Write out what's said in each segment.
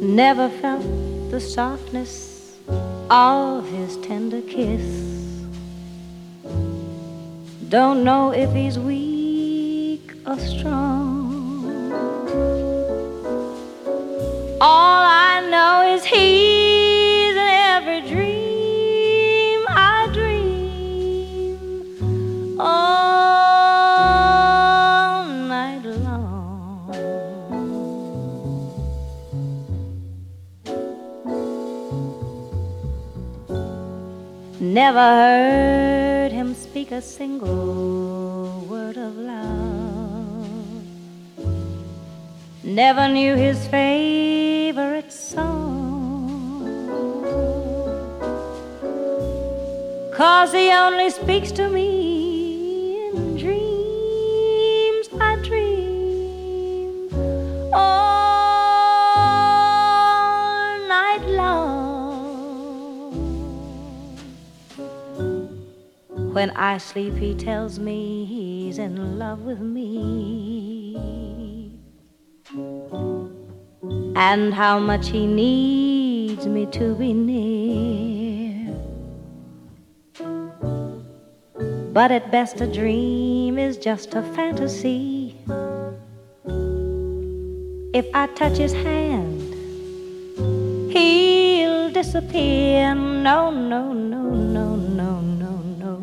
Never felt the softness of his tender kiss. Don't know if he's weak or strong. All I know is he's in every dream I dream all night long. Never heard him speak a single word of love. Never knew his favorite song, 'cause he only speaks to me in dreams I dream all night long. When I sleep he tells me he's in love with me, and how much he needs me to be near. But at best a dream is just a fantasy. If I touch his hand, he'll disappear. No, no, no, no, no, no, no.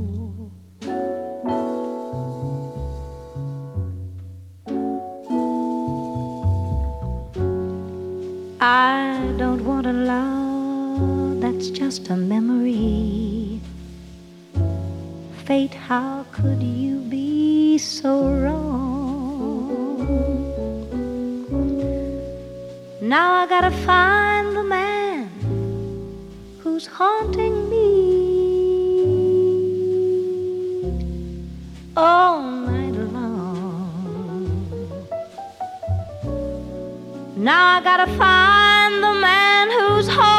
I don't want a love that's just a memory. Fate, how could you be so wrong? Now I gotta find the man who's haunting me all night long. Now I gotta find the man who's haunting